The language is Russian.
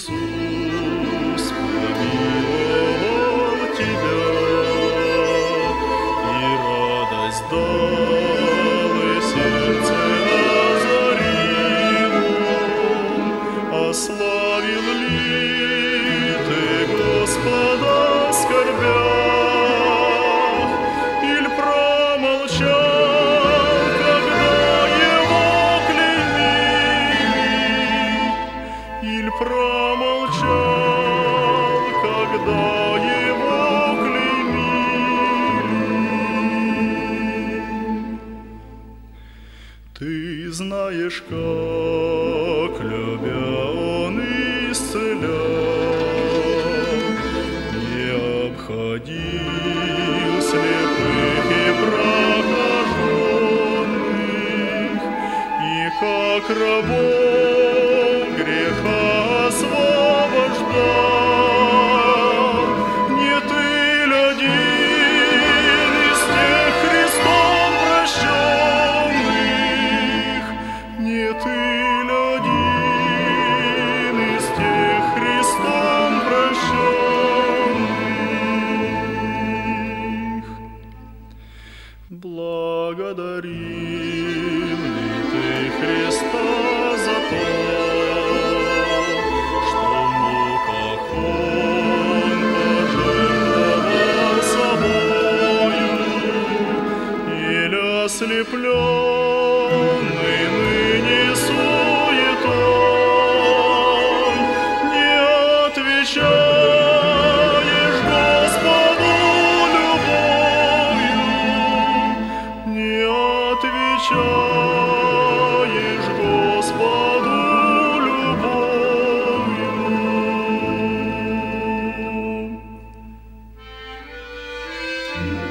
Иисус помиловал тебя, и радость дал, и сердце озарил. Ославил ли ты Господа в скорбях, иль промолчал, когда его клеймили, иль промолчал, когда его клеймили? Ты знаешь, как, любя, Он исцелял, не обходил слепых и прокаженных, и как рабов греха освобождал. Не ты ли один из тех Христом прощенных? Не ты ли один из тех Христом прощенных? Благодарил ли ты Христа за то, что в муках Он пожертвовал собою, или ослепленный ныне суетой не отвечаешь Господу любовью, не отвечаешь Господу любовью?